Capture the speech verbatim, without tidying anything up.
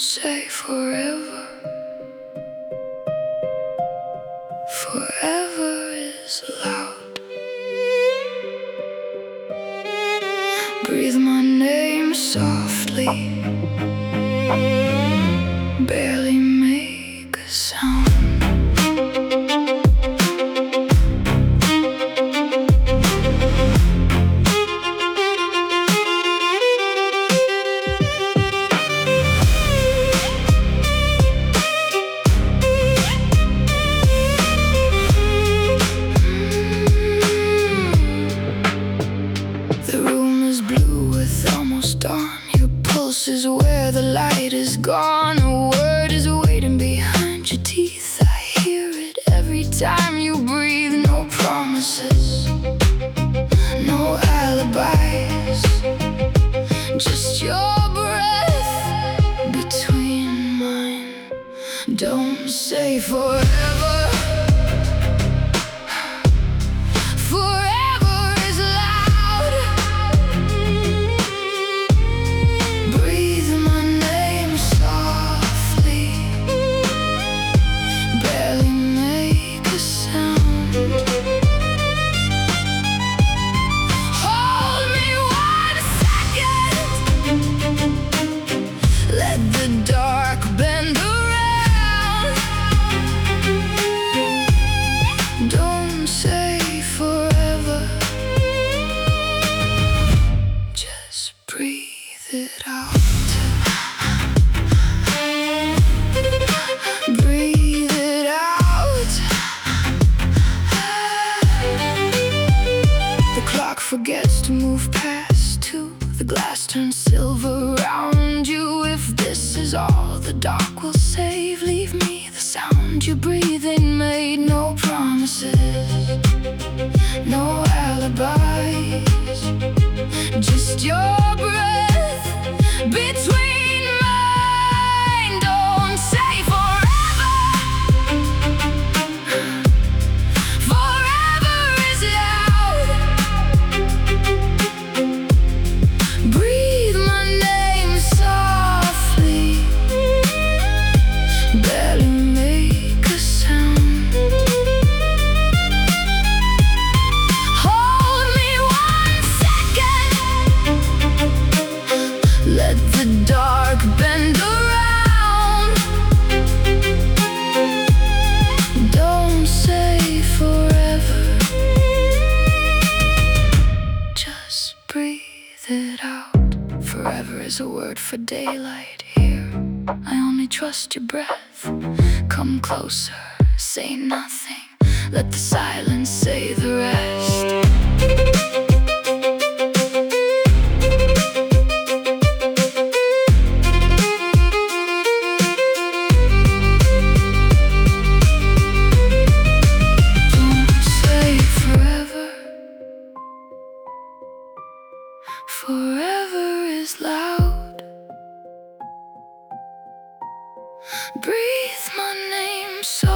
say forever. Forever is loud. Breathe my name softly. Barely make a sound. Dawn, your pulse is where the light is gone. A word is waiting behind your teeth. I hear it every time you breathe. No promises, no alibis, just your breath between mine. Don't say forever. Don't say forever, just breathe it out. Breathe it out. The clock forgets to move past two. The glass turns silver around you. If this is all the dark will save, leave me the sound you're breathing made. No promises, no alibis, just your breath between mine. Don't say forever. Forever is loud. Breathe my name softly. Barely make a sound. Let the dark bend around. Don't say forever, just breathe it out. Forever is a word for daylight here. I only trust your breath. Come closer, say nothing. Let the silence say the rest. Forever is loud. Breathe my name so